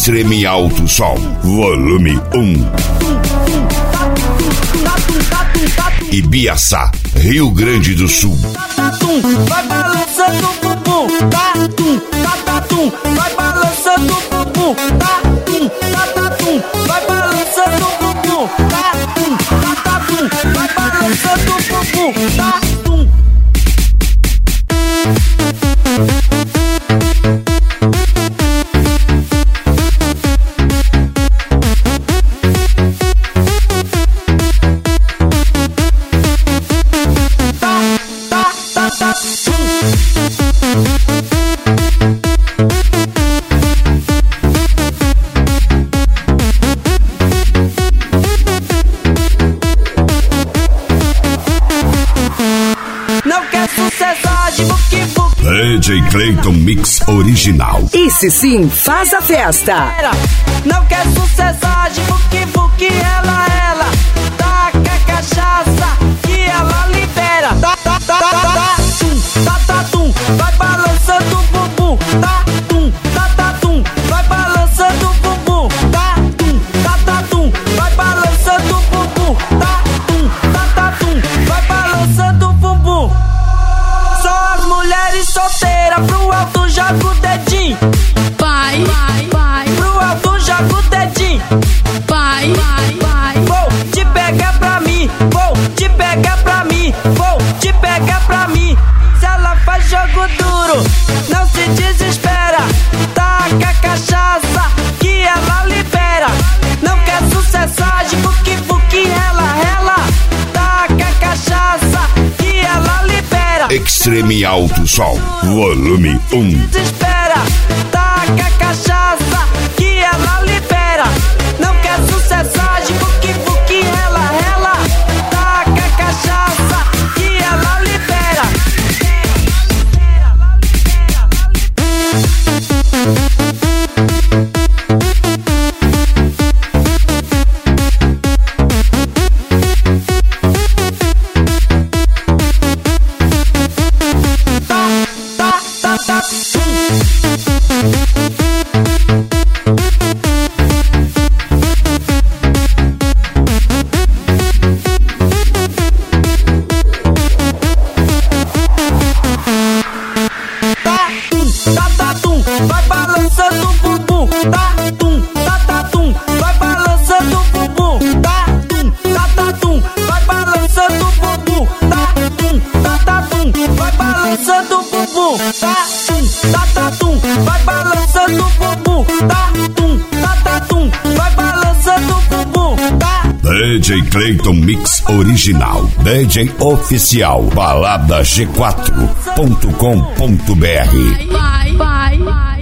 Extreme Alto Som, volume 1. Ibiaçá, Rio Grande do Sul. Vai balançando o bumbum, tatum, tatum, vai balançando o bumbum, tatum, tatum, vai balançando o bumbum, tatum, tatum, vai balançando o bumbum, tatum. DJ Clayton Mix Original. Esse sim faz a festa. Não quer sucessagem, buque, ela taca cachaça que ela libera. Tatum, vai balançando o bumbum. Tatum, vai balançando o bumbum. Tatum, vai balançando o bumbum. Tatum, vai balançando o bumbum. Só as mulheres solteiras, pro alto joga o dedinho. Vai, pro alto joga o dedinho. vai. Vou te pegar pra mim, vou te pegar pra mim, vou te pegar pra mim. Se ela faz jogo duro, não se desespera. Taca cachaça que ela libera. Não quer sucessagem, buque, ela taca cachaça que ela libera. Extreme Alto Som, volume 1. Desespera, taca cachaça que ela libera. Não quer sucessagem, buque, ela taca cachaça que ela libera. Tatum, vai balançando o bumbum. Tatum, vai balançando o bumbum. Tatum, vai balançando o bumbum. Tatum, vai balançando o bumbum. Tatum, vai balançando o bumbum. Tatum, vai balançando o bumbum. DJ Clayton Mix Original, DJ Oficial, balada G4.com.br. Vai.